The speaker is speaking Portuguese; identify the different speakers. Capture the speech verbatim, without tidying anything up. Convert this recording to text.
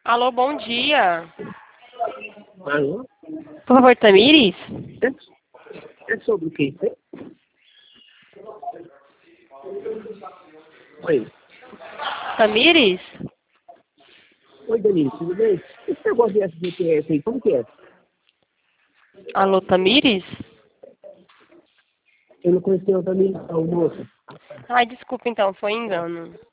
Speaker 1: Alô, bom dia.
Speaker 2: Alô?
Speaker 1: Por favor, Tamires?
Speaker 2: É, é sobre o quê? Oi.
Speaker 1: Tamires?
Speaker 2: Oi, Denise, tudo bem? Esse negócio de S G P S aí, como que é?
Speaker 1: Alô, Tamires?
Speaker 2: Eu não conheci o Denise, não, moça.
Speaker 1: Ai, desculpa então, foi engano.